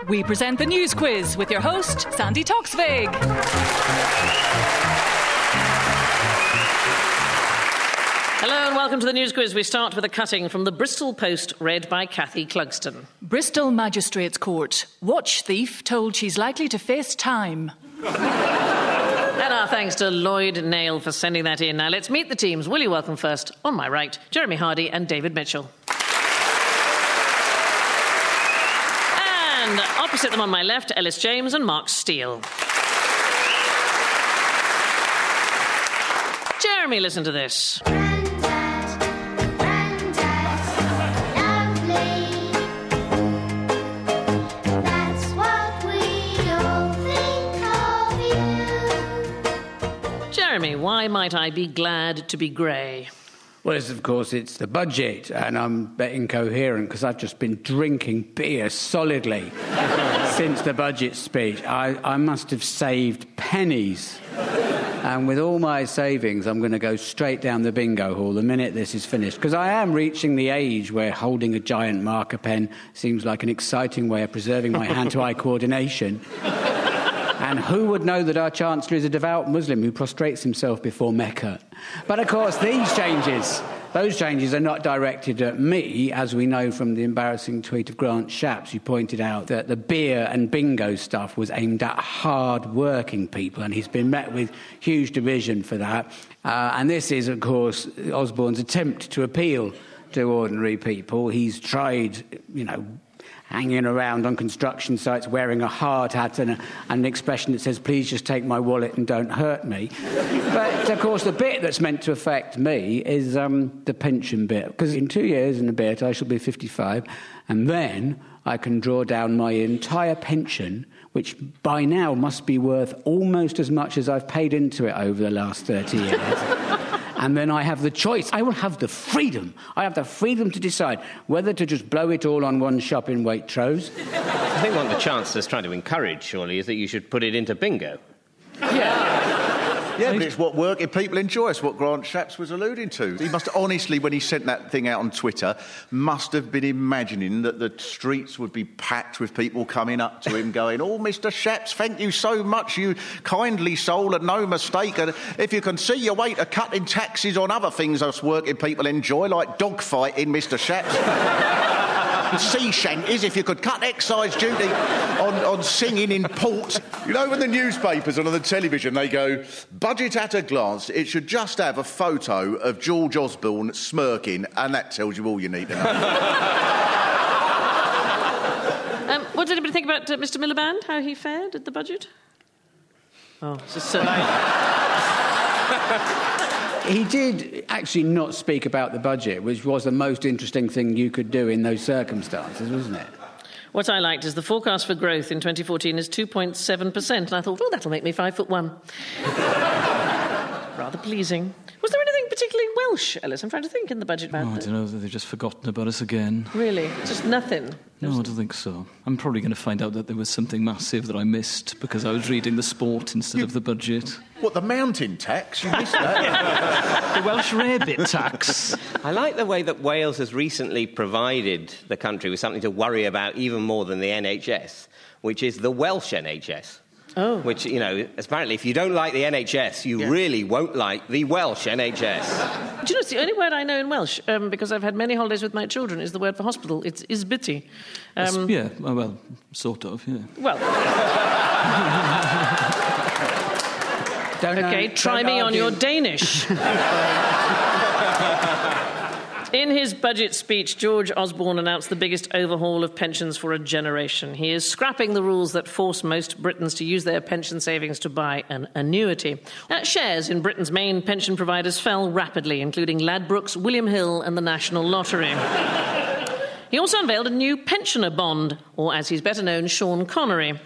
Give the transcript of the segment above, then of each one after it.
We present the News Quiz with your host, Sandy Toksvig. Hello and welcome to the News Quiz. We start with a cutting from the Bristol Post, read by Kathy Clugston. Bristol Magistrates Court. Watch thief told she's likely to face time. And our thanks to Lloyd Nail for sending that in. Now let's meet the teams. Will you welcome first, on my right, Jeremy Hardy and David Mitchell. And opposite them on my left, Ellis James and Mark Steele. Jeremy, listen to this. Jeremy, why might I be glad to be grey? Well, of course, it's the budget, and I'm betting coherent because I've just been drinking beer solidly since the budget speech. I must have saved pennies. And with all my savings, I'm going to go straight down the bingo hall the minute this is finished, because I am reaching the age where holding a giant marker pen seems like an exciting way of preserving my hand-to-eye coordination. And who would know that our Chancellor is a devout Muslim who prostrates himself before Mecca? But, of course, those changes are not directed at me, as we know from the embarrassing tweet of Grant Shapps, who pointed out that the beer and bingo stuff was aimed at hard-working people, and he's been met with huge derision for that. And this is, of course, Osborne's attempt to appeal to ordinary people. He's tried, hanging around on construction sites wearing a hard hat and an expression that says, please just take my wallet and don't hurt me. But, of course, the bit that's meant to affect me is the pension bit, because in 2 years and a bit I shall be 55, and then I can draw down my entire pension, which by now must be worth almost as much as I've paid into it over the last 30 years. And then I have the choice. I will have the freedom. I have the freedom to decide whether to just blow it all on one shop in Waitrose. I think what the Chancellor's trying to encourage, surely, is that you should put it into bingo. Yeah, but it's what working people enjoy. It's what Grant Shapps was alluding to. He must honestly, when he sent that thing out on Twitter, must have been imagining that the streets would be packed with people coming up to him going, oh, Mr Shapps, thank you so much, you kindly soul, and no mistake. And if you can see your way to cutting taxes on other things us working people enjoy, like dogfighting, Mr Shapps. Sea shanties, if you could cut excise duty on singing in port. You know, when the newspapers and on the television they go, budget at a glance, it should just have a photo of George Osborne smirking, and that tells you all you need to know. What did anybody think about Mr Miliband, how he fared at the budget? Oh, it's just so... He did actually not speak about the budget, which was the most interesting thing you could do in those circumstances, wasn't it? What I liked is the forecast for growth in 2014 is 2.7%, and I thought, that'll make me 5'1". Rather pleasing. Was there anything particularly Welsh, Ellis? I'm trying to think in the budget about I don't know, they've just forgotten about us again. Really? Just nothing? No, I don't think so. I'm probably going to find out that there was something massive that I missed because I was reading the sport instead of the budget. What, the mountain tax? You missed that? The Welsh rarebit tax. I like the way that Wales has recently provided the country with something to worry about even more than the NHS, which is the Welsh NHS. Oh. Which, apparently if you don't like the NHS, you really won't like the Welsh NHS. Do you know, it's the only word I know in Welsh, because I've had many holidays with my children, is the word for hospital. It's ysbyty. Yeah, well, sort of, yeah. Well... OK, try me on your Danish. In his budget speech, George Osborne announced the biggest overhaul of pensions for a generation. He is scrapping the rules that force most Britons to use their pension savings to buy an annuity. Shares in Britain's main pension providers fell rapidly, including Ladbrokes, William Hill and the National Lottery. He also unveiled a new pensioner bond, or as he's better known, Sean Connery.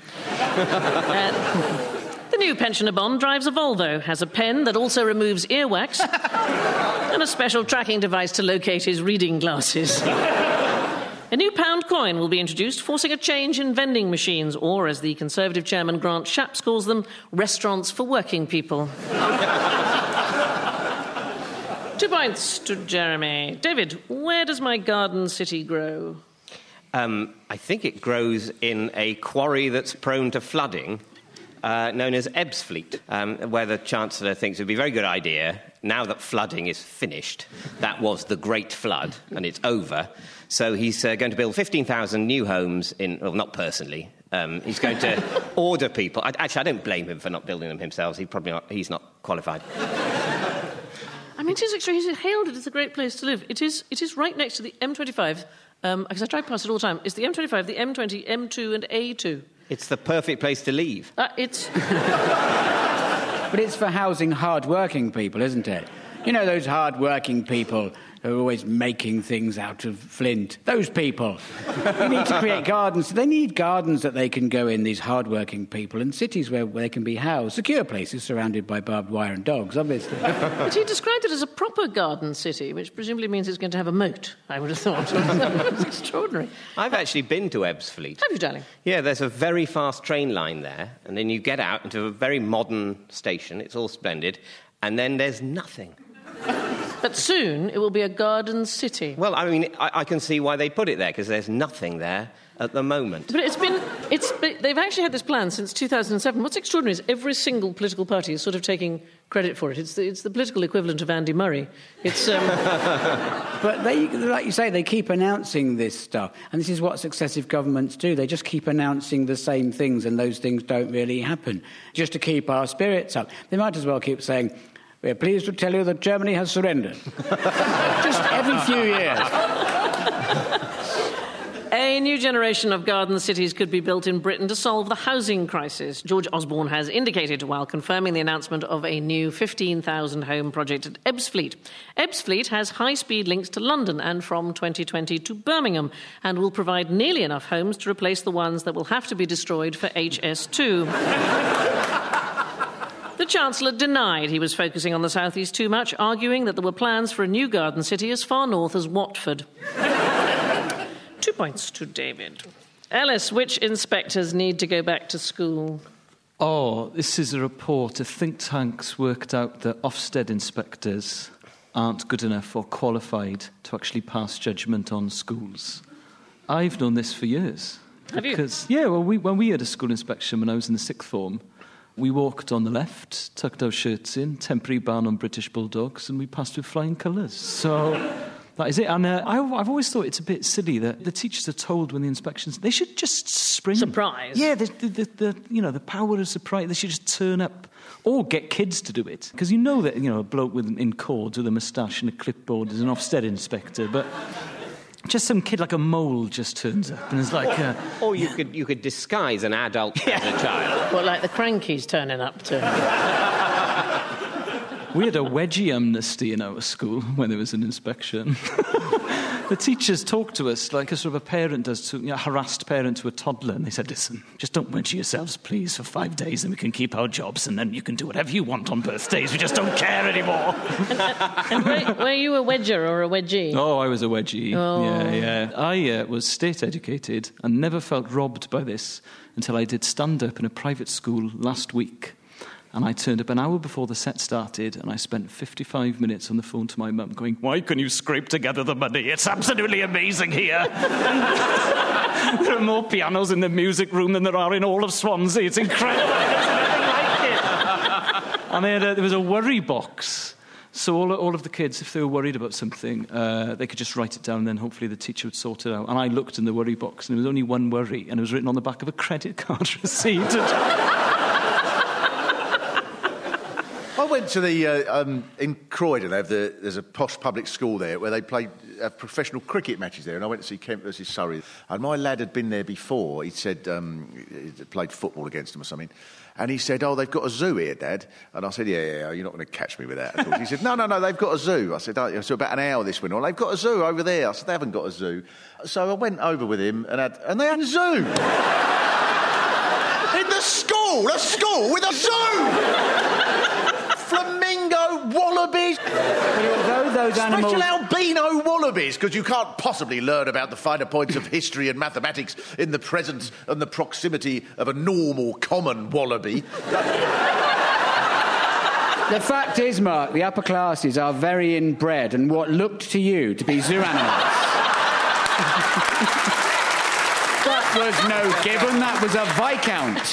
The new pensioner bond drives a Volvo, has a pen that also removes earwax, and a special tracking device to locate his reading glasses. A new pound coin will be introduced, forcing a change in vending machines, or, as the Conservative chairman Grant Shapps calls them, restaurants for working people. 2 points to Jeremy. David, where does my garden city grow? I think it grows in a quarry that's prone to flooding, known as Ebbsfleet, where the Chancellor thinks it would be a very good idea, now that flooding is finished, that was the Great Flood, and it's over, so he's going to build 15,000 new homes well, not personally. He's going to order people. Actually, I don't blame him for not building them himself. He's not qualified. I mean, it is extra. He's hailed it as a great place to live. It is right next to the M25, because I drive past it all the time. It's the M25, the M20, M2 and A2. It's the perfect place to leave. It's... But it's for housing hard-working people, isn't it? You know, those hard-working people who are always making things out of flint. Those people. We need to create gardens. They need gardens that they can go in, these hard-working people, and cities where they can be housed. Secure places surrounded by barbed wire and dogs, obviously. But he described it as a proper garden city, which presumably means it's going to have a moat, I would have thought. It's extraordinary. I've actually been to Ebbsfleet. Have you, darling? Yeah, there's a very fast train line there, and then you get out into a very modern station. It's all splendid, and then there's nothing. But soon it will be a garden city. Well, I mean, I can see why they put it there, because there's nothing there at the moment. But they've actually had this plan since 2007. What's extraordinary is every single political party is sort of taking credit for it. It's the political equivalent of Andy Murray. It's... But they, like you say, they keep announcing this stuff. And this is what successive governments do. They just keep announcing the same things, and those things don't really happen, just to keep our spirits up. They might as well keep saying, "We're pleased to tell you that Germany has surrendered." Just every few years. A new generation of garden cities could be built in Britain to solve the housing crisis. George Osborne has indicated while confirming the announcement of a new 15,000 home project at Ebbsfleet. Ebbsfleet has high-speed links to London and from 2020 to Birmingham, and will provide nearly enough homes to replace the ones that will have to be destroyed for HS2. The Chancellor denied he was focusing on the South East too much, arguing that there were plans for a new garden city as far north as Watford. 2 points to David. Ellis, which inspectors need to go back to school? Oh, this is a report. A think tank's worked out that Ofsted inspectors aren't good enough or qualified to actually pass judgment on schools. I've known this for years. Have you? Yeah, well, when we had a school inspection when I was in the sixth form, we walked on the left, tucked our shirts in, temporary ban on British Bulldogs, and we passed with flying colours. So that is it. And I've always thought it's a bit silly that the teachers are told when the inspections, they should just spring. Surprise. Yeah, the power of surprise. They should just turn up or get kids to do it. Because you know that, a bloke in cords with a moustache and a clipboard is an Ofsted inspector, but just some kid like a mole just turns up and is like... Or you could disguise an adult as a child. What, like the Crankies turning up to... We had a wedgie amnesty in our school when there was an inspection. The teachers talked to us like a sort of a parent does to a harassed parent to a toddler, and they said, "Listen, just don't wedgie yourselves, please, for 5 days, and we can keep our jobs, and then you can do whatever you want on birthdays. We just don't care anymore." And were you a wedger or a wedgie? Oh, I was a wedgie. Oh. Yeah. I was state educated and never felt robbed by this until I did stand-up in a private school last week. And I turned up an hour before the set started, and I spent 55 minutes on the phone to my mum going, "Why can you scrape together the money? It's absolutely amazing here. There are more pianos in the music room than there are in all of Swansea. It's incredible. There's nothing like it." And there was a worry box. So all of the kids, if they were worried about something, they could just write it down, and then hopefully the teacher would sort it out. And I looked in the worry box, and there was only one worry, and it was written on the back of a credit card receipt. I went to the in Croydon. There's a posh public school there where they have professional cricket matches there, and I went to see Kent versus Surrey. And my lad had been there before. He said he'd played football against them or something, and he said, "Oh, they've got a zoo here, Dad." And I said, "Yeah, you're not going to catch me with that at all." He said, "No, they've got a zoo." I said, "Oh, so about an hour this winter." "Well, they've got a zoo over there." I said, "They haven't got a zoo." So I went over with him, and they had a zoo in the school, a school with a zoo. Flamingo wallabies. Although those animals... Special albino wallabies, because you can't possibly learn about the finer points of history and mathematics in the presence and the proximity of a normal, common wallaby. The fact is, Mark, the upper classes are very inbred and what looked to you to be zoo animals. That was no Gibbon, that was a Viscount.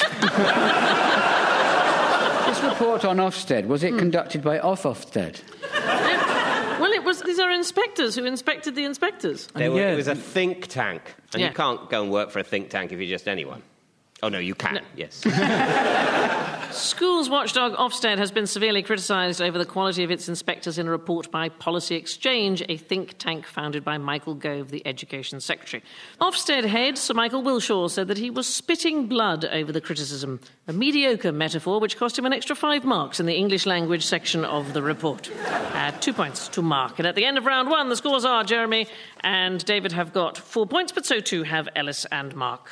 This report on Ofsted, was it conducted by Ofsted? Well, it was. These are inspectors who inspected the inspectors. It was a think tank. And Yeah. you can't go and work for a think tank if you're just anyone. Oh, no, you can, No. yes. Schools watchdog Ofsted has been severely criticised over the quality of its inspectors in a report by Policy Exchange, a think tank founded by Michael Gove, the Education Secretary. Ofsted head Sir Michael Wilshaw said that he was spitting blood over the criticism, a mediocre metaphor which cost him an extra 5 marks in the English language section of the report. 2 points to Mark. And at the end of round 1, the scores are Jeremy and David have got 4 points, but so too have Ellis and Mark.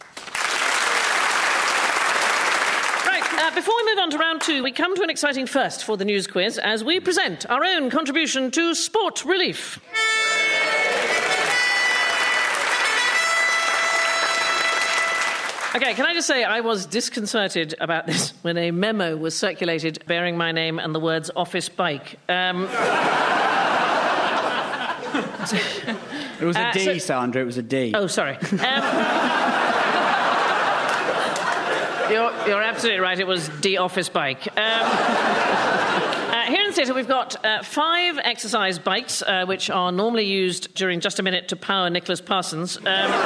Before we move on to round 2, we come to an exciting first for the news quiz as we present our own contribution to Sport Relief. OK, can I just say I was disconcerted about this when a memo was circulated bearing my name and the words office bike. It was a D, Sandra, it was a D. Oh, sorry. You're absolutely right. It was office bike. Here in the theatre, we've got 5 exercise bikes, which are normally used during Just a Minute to power Nicholas Parsons.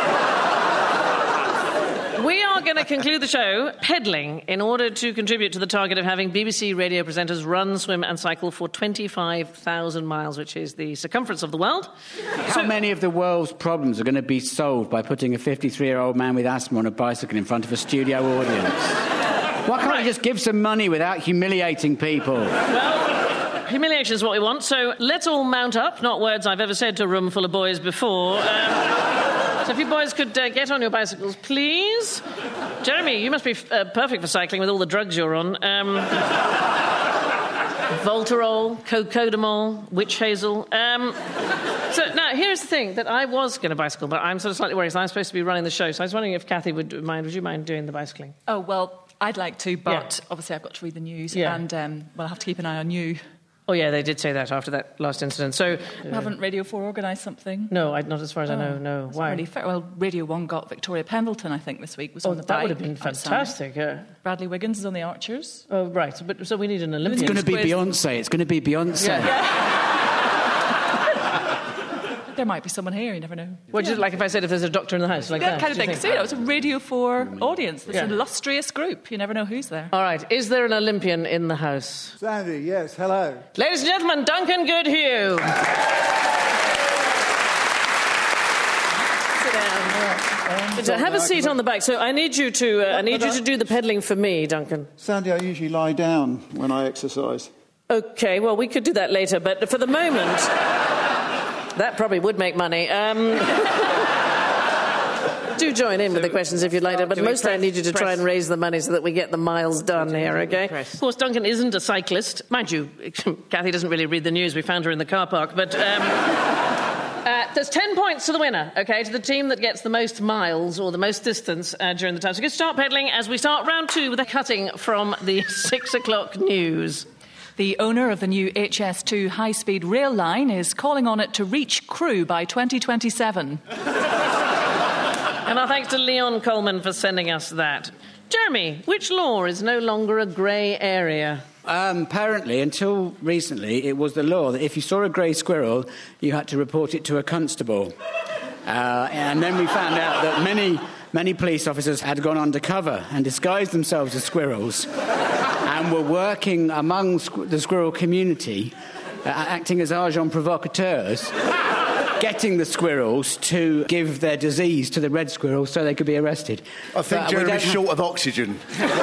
We are going to conclude the show pedalling in order to contribute to the target of having BBC radio presenters run, swim and cycle for 25,000 miles, which is the circumference of the world. How many of the world's problems are going to be solved by putting a 53-year-old man with asthma on a bicycle in front of a studio audience? Why can't we just give some money without humiliating people? Well, humiliation is what we want, so let's all mount up. Not words I've ever said to a room full of boys before. So if you boys could get on your bicycles, please. Jeremy, you must be perfect for cycling with all the drugs you're on. Voltarol, cocodamol, witch hazel. So now, here's the thing, that I was going to bicycle, but I'm sort of slightly worried because I'm supposed to be running the show, so I was wondering if Kathy would you mind doing the bicycling? Oh, well, I'd like to, but obviously I've got to read the news, and I'll have to keep an eye on you. Oh, yeah, they did say that after that last incident. So, Haven't Radio 4 organised something? No, not as far as I know, no. Why? Really fair. Well, Radio 1 got Victoria Pendleton, I think, this week. Was on the that bike would have been fantastic, yeah. Bradley Wiggins is on the Archers. Oh, right. So we need an Olympian. It's going to be Beyonce. It's going to be Beyonce. Yeah. There might be someone here, you never know. What do you like if I said if there's a doctor in the house? Like that kind of do you thing. think? So, it's a Radio 4 audience. It's an illustrious group. You never know who's there. All right. Is there an Olympian in the house? Sandy, yes, hello. Ladies and gentlemen, Duncan Goodhue. Sit down. Have a seat on the bike. So I need you to do the pedalling for me, Duncan. Sandy, I usually lie down when I exercise. OK, well, we could do that later, but for the moment, that probably would make money. Do join in with the questions if you'd like to, but mostly I need you to try and raise the money so that we get the miles done here, OK? Of course, Duncan isn't a cyclist. Mind you, Kathy doesn't really read the news. We found her in the car park, but... there's 10 points to the winner, OK, to the team that gets the most miles or the most distance during the time. So you can start pedalling as we start round 2 with a cutting from the 6 o'clock news. The owner of the new HS2 high-speed rail line is calling on it to reach Crewe by 2027. And our thanks to Leon Coleman for sending us that. Jeremy, which law is no longer a grey area? Apparently, until recently, it was the law that if you saw a grey squirrel, you had to report it to a constable. And then we found out that many police officers had gone undercover and disguised themselves as squirrels and were working among the squirrel community, acting as agents provocateurs, getting the squirrels to give their disease to the red squirrels so they could be arrested. I think Jeremy's short of oxygen.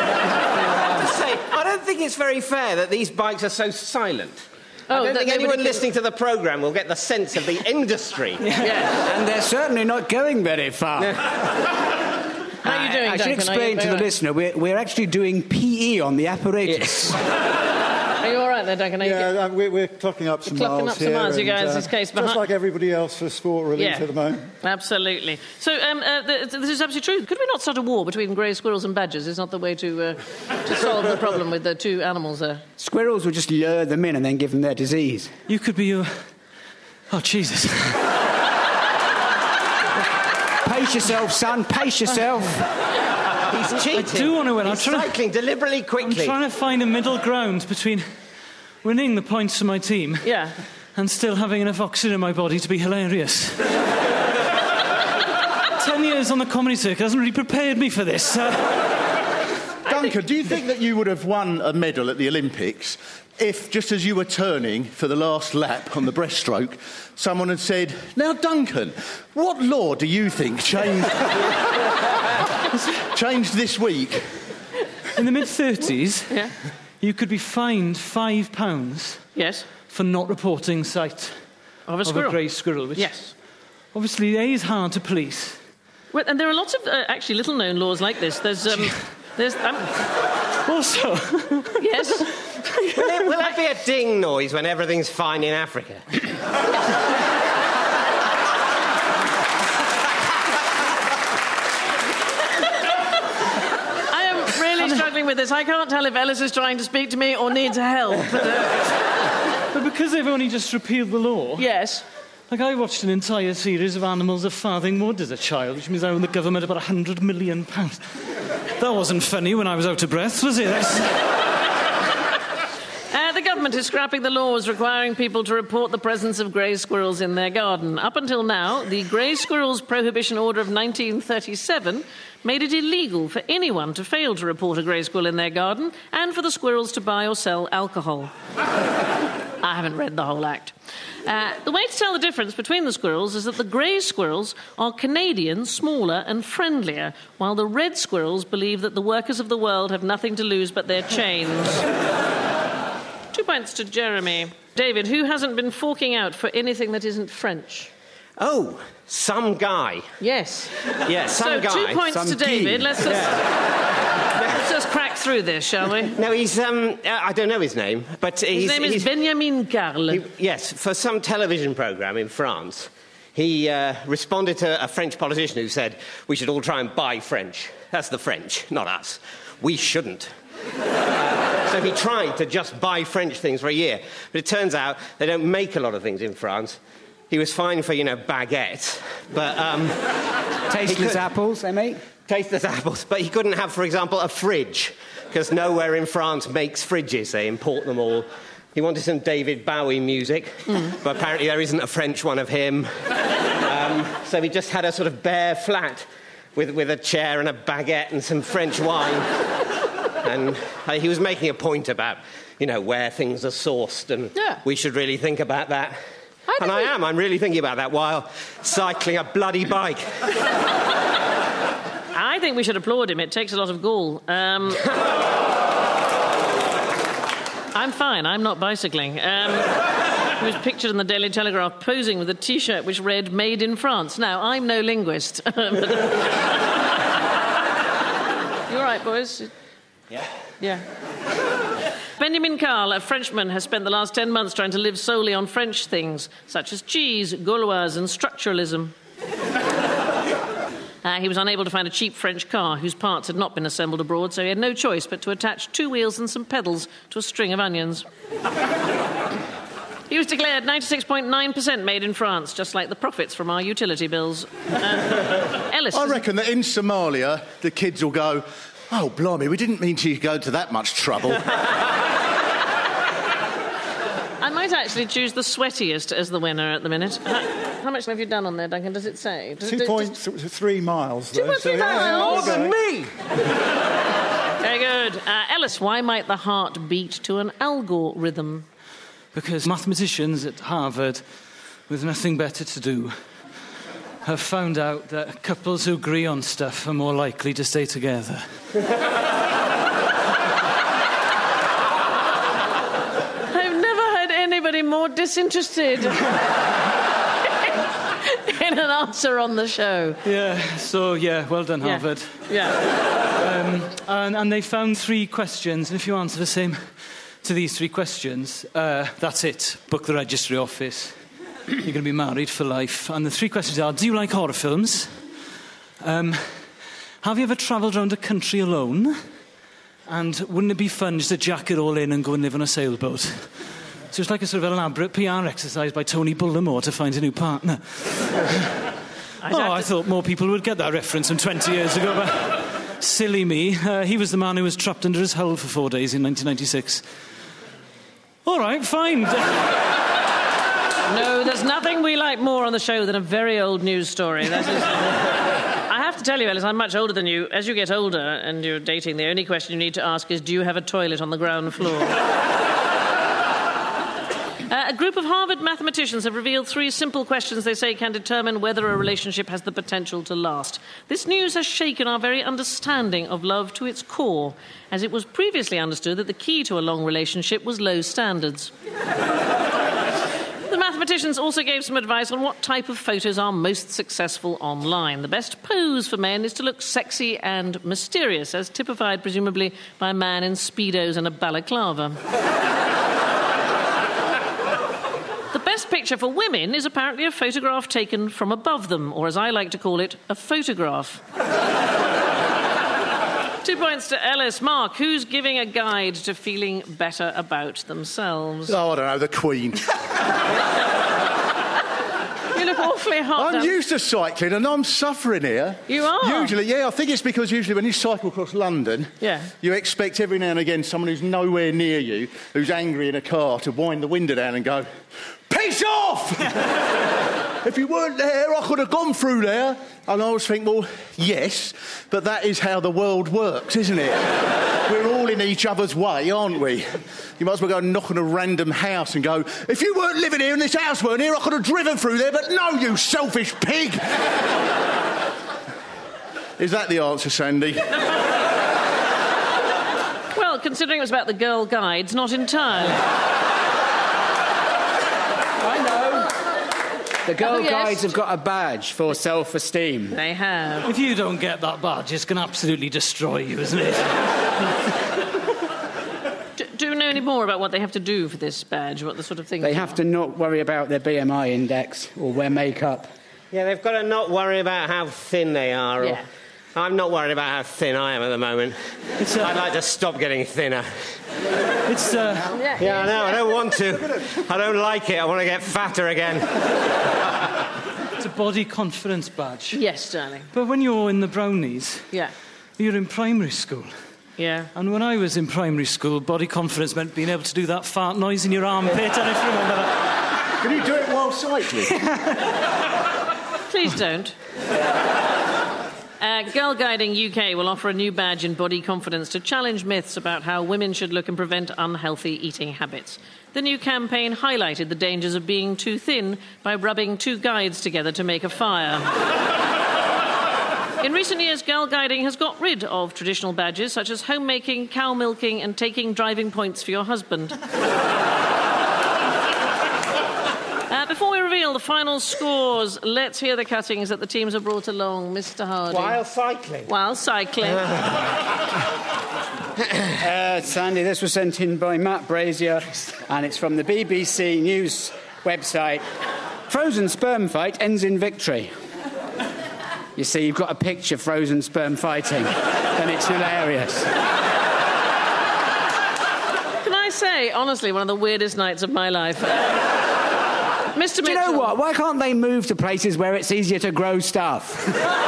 I don't think it's very fair that these bikes are so silent. I don't think anyone listening to the programme will get the sense of the industry. Yeah, and they're certainly not going very far. How are you doing, I should Duncan? explain to the listener, we're actually doing PE on the apparatus. Are you all right there, Duncan? Yeah, we're clocking up some miles clocking up some here. miles, you guys, this case behind... Just like everybody else for Sport Relief at the moment. Absolutely. So, this is absolutely true. Could we not start a war between grey squirrels and badgers? It's not the way to solve the problem with the two animals there. Squirrels would just lure them in and then give them their disease. You could be your... Oh, Jesus. Pace yourself, son. Pace yourself. He's cheating. I do want to win. He's cycling deliberately quickly. I'm trying to find a middle ground between winning the points for my team and still having enough oxygen in my body to be hilarious. 10 years on the comedy circuit hasn't really prepared me for this. Duncan, do you think that you would have won a medal at the Olympics if, just as you were turning for the last lap on the breaststroke, someone had said, "Now, Duncan, what law do you think changed this week?" In the mid-30s, you could be fined £5 for not reporting sight of a grey squirrel, which obviously is hard to police. Well, and there are lots of actually little-known laws like this. There's also... Yes? Will that be a ding noise when everything's fine in Africa? I am really struggling with this. I can't tell if Ellis is trying to speak to me or needs help. But because they've only just repealed the law... Yes. Like, I watched an entire series of Animals of Farthing Wood as a child, which means I owe the government about £100 million. That wasn't funny when I was out of breath, was it? The government is scrapping the laws requiring people to report the presence of grey squirrels in their garden. Up until now, the Grey Squirrels Prohibition Order of 1937 made it illegal for anyone to fail to report a grey squirrel in their garden and for the squirrels to buy or sell alcohol. I haven't read the whole act. The way to tell the difference between the squirrels is that the grey squirrels are Canadian, smaller and friendlier, while the red squirrels believe that the workers of the world have nothing to lose but their chains. 2 points to Jeremy. David, who hasn't been forking out for anything that isn't French? Oh, some guy. Yes. Yes, some guy. So 2 points to David. Let's just crack through this, shall we? No, he's, I don't know his name, but his name is Benjamin Carle. Yes, for some television programme in France, he responded to a French politician who said, "We should all try and buy French." That's the French, not us. We shouldn't. So he tried to just buy French things for a year. But it turns out they don't make a lot of things in France. He was fine for, baguettes, but... Tasteless apples, they make? Tasteless apples, but he couldn't have, for example, a fridge, because nowhere in France makes fridges. They import them all. He wanted some David Bowie music, but apparently there isn't a French one of him. So he just had a sort of bare flat with a chair and a baguette and some French wine. And he was making a point about, where things are sourced, and we should really think about that. I'm really thinking about that while cycling a bloody bike. I think we should applaud him. It takes a lot of gall. I'm fine. I'm not bicycling. He was pictured in the Daily Telegraph posing with a T-shirt which read, "Made in France." Now, I'm no linguist. You all right, boys? Yeah. Benjamin Carle, a Frenchman, has spent the last 10 months trying to live solely on French things, such as cheese, Gauloise and structuralism. He was unable to find a cheap French car whose parts had not been assembled abroad, so he had no choice but to attach 2 wheels and some pedals to a string of onions. He was declared 96.9% made in France, just like the profits from our utility bills. Ellis... I reckon that in Somalia, the kids will go, "Oh, blimey, we didn't mean to go to that much trouble." I might actually choose the sweatiest as the winner at the minute. How much have you done on there, Duncan? Does it say? 2.3 miles. 2.3 miles? More than me! Very good. Ellis, why might the heart beat to an algorithm? Because mathematicians at Harvard, with nothing better to do, have found out that couples who agree on stuff are more likely to stay together. I've never heard anybody more disinterested in an answer on the show. Well done, Harvard. And they found 3 questions, and if you answer the same to these 3 questions, that's it. Book the registry office. You're going to be married for life. And the 3 questions are, do you like horror films? Have you ever travelled around a country alone? And wouldn't it be fun just to jack it all in and go and live on a sailboat? So it's like a sort of elaborate PR exercise by Tony Bullimore to find a new partner. I thought more people would get that reference from 20 years ago, but silly me. He was the man who was trapped under his hull for 4 days in 1996. All right, fine. No, there's nothing we like more on the show than a very old news story. That is... I have to tell you, Ellis, I'm much older than you. As you get older and you're dating, the only question you need to ask is, do you have a toilet on the ground floor? A group of Harvard mathematicians have revealed 3 simple questions they say can determine whether a relationship has the potential to last. This news has shaken our very understanding of love to its core, as it was previously understood that the key to a long relationship was low standards. The mathematicians also gave some advice on what type of photos are most successful online. The best pose for men is to look sexy and mysterious, as typified presumably by a man in Speedos and a balaclava. The best picture for women is apparently a photograph taken from above them, or as I like to call it, a photograph. 2 points to Ellis. Mark, who's giving a guide to feeling better about themselves? Oh, I don't know, the Queen. You look awfully hot. I'm used to cycling and I'm suffering here. You are? Usually, yeah, I think it's because usually when you cycle across London, you expect every now and again someone who's nowhere near you, who's angry in a car, to wind the window down and go, "Piss off!" If you weren't there, I could have gone through there. And I always think, well, yes, but that is how the world works, isn't it? We're all in each other's way, aren't we? You might as well go and knock on a random house and go, "If you weren't living here and this house weren't here, I could have driven through there, but no, you selfish pig!" Is that the answer, Sandy? Well, considering it was about the girl guides, not entirely. I know. The Girl yes. Guides have got a badge for self-esteem. They have. If you don't get that badge, it's going to absolutely destroy you, isn't it? Do you know any more about what they have to do for this badge? What the sort of thing They have to not worry about their BMI index or wear makeup. Yeah, they've got to not worry about how thin they are. Yeah. I'm not worried about how thin I am at the moment. I'd like to stop getting thinner. Yeah, I know, I don't want to. I don't like it. I want to get fatter again. It's a body confidence badge. Yes, darling. But when you're in the Brownies, Yeah. you're in primary school. Yeah. And when I was in primary school, body confidence meant being able to do that fart noise in your armpit. I don't know if you remember that. Can you do it while cycling? Please don't. Girl Guiding UK will offer a new badge in body confidence to challenge myths about how women should look and prevent unhealthy eating habits. The new campaign highlighted the dangers of being too thin by rubbing 2 guides together to make a fire. In recent years, Girl Guiding has got rid of traditional badges such as homemaking, cow milking and taking driving points for your husband. Before we reveal the final scores, let's hear the cuttings that the teams have brought along. Mr. Hardy. While cycling. While cycling. Sandy, this was sent in by Matt Brazier, and it's from the BBC News website. Frozen sperm fight ends in victory. You see, you've got to picture frozen sperm fighting, and it's hilarious. Can I say, honestly, one of the weirdest nights of my life. Mr. Mitchell. Do you know what? Why can't they move to places where it's easier to grow stuff?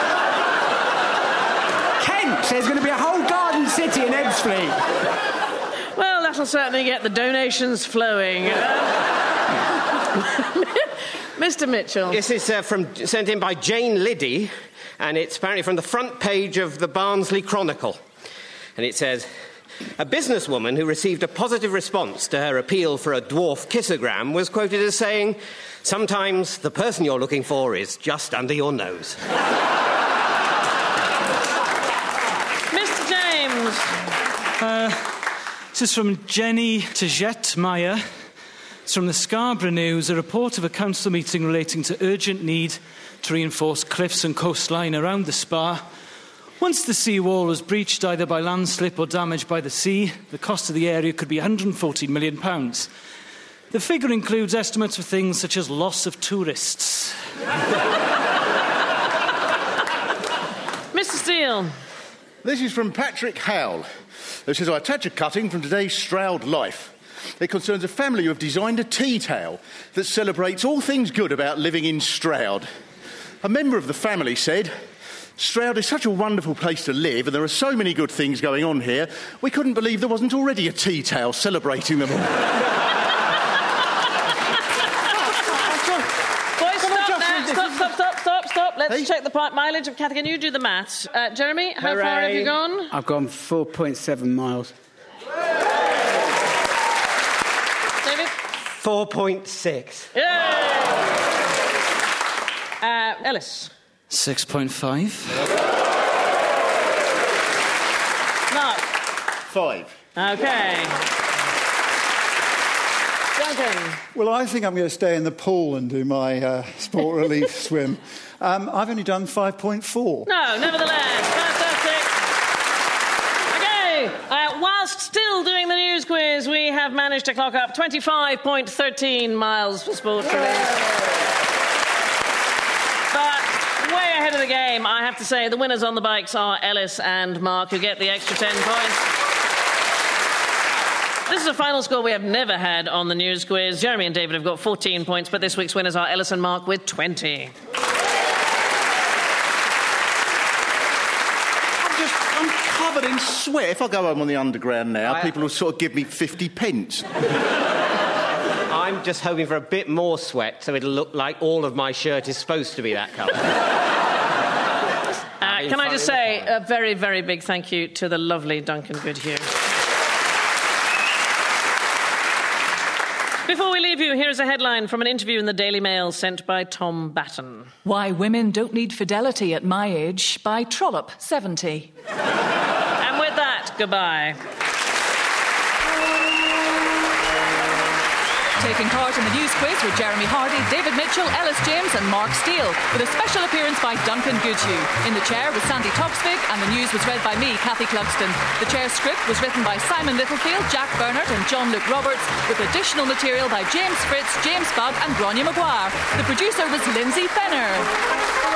Kent says there's going to be a whole garden city in Ebbsfleet. Well, that'll certainly get the donations flowing. Mr. Mitchell. This is sent in by Jane Liddy, and it's apparently from the front page of the Barnsley Chronicle. And it says, a businesswoman who received a positive response to her appeal for a dwarf kissogram was quoted as saying, "Sometimes the person you're looking for is just under your nose." Mr. James. This is from Jenny Tajette Meyer. It's from the Scarborough News, a report of a council meeting relating to urgent need to reinforce cliffs and coastline around the Spa. Once the seawall was breached either by landslip or damaged by the sea, the cost of the area could be £114 million. The figure includes estimates for things such as loss of tourists. Mr. Steele. This is from Patrick Howell. It says, I attach a cutting from today's Stroud Life. It concerns a family who have designed a tea towel that celebrates all things good about living in Stroud. A member of the family said, Stroud is such a wonderful place to live and there are so many good things going on here, we couldn't believe there wasn't already a tea towel celebrating them all. Stop. Let's check the mileage of Cathy. Can you do the maths? Jeremy, how far have you gone? I've gone 4.7 miles. David? 4.6. Yay! Ellis? 6.5. Mark? 5. OK. Duncan? Well, I think I'm going to stay in the pool and do my sport relief swim. I've only done 5.4. No, nevertheless, fantastic. OK, whilst still doing the news quiz, we have managed to clock up 25.13 miles for sport relief. But way ahead of the game, I have to say, the winners on the bikes are Ellis and Mark, who get the extra 10 points. This is a final score we have never had on the news quiz. Jeremy and David have got 14 points, but this week's winners are Ellis and Mark with 20. I'm covered in sweat. If I go home on the underground now, people will sort of give me 50 pence. I'm just hoping for a bit more sweat so it'll look like all of my shirt is supposed to be that colour. Can I just say a very, very big thank you to the lovely Duncan Goodhue. Before we leave you, here is a headline from an interview in the Daily Mail sent by Tom Batten. Why Women Don't Need Fidelity at My Age by Trollope, 70. And with that, goodbye. Taking part in the news quiz were Jeremy Hardy, David Mitchell, Ellis James and Mark Steele, with a special appearance by Duncan Goodhue. In the chair was Sandy Toksvig and the news was read by me, Cathy Clugston. The chair script was written by Simon Littlefield, Jack Bernard and John Luke Roberts, with additional material by James Fritz, James Bubb and Bronya Maguire. The producer was Lindsay Fenner.